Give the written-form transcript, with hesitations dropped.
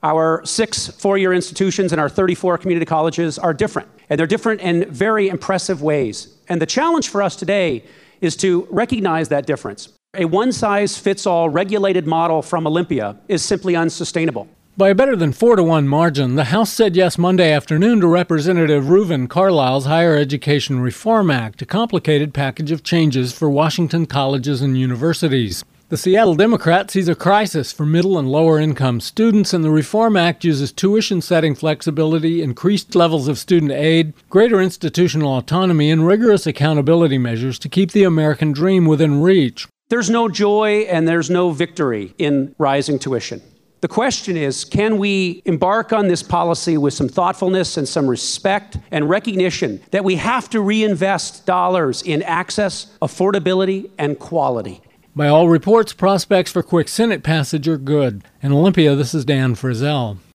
Our 6 four-year institutions and our 34 community colleges are different, and they're different in very impressive ways. And the challenge for us today is to recognize that difference. A one-size-fits-all regulated model from Olympia is simply unsustainable. By a better than 4-1 margin, the House said yes Monday afternoon to Representative Reuven Carlyle's Higher Education Reform Act, a complicated package of changes for Washington colleges and universities. The Seattle Democrat sees a crisis for middle and lower-income students, and the Reform Act uses tuition-setting flexibility, increased levels of student aid, greater institutional autonomy, and rigorous accountability measures to keep the American dream within reach. There's no joy and there's no victory in rising tuition. The question is, can we embark on this policy with some thoughtfulness and some respect and recognition that we have to reinvest dollars in access, affordability, and quality? By all reports, prospects for quick Senate passage are good. In Olympia, this is Dan Frizzell.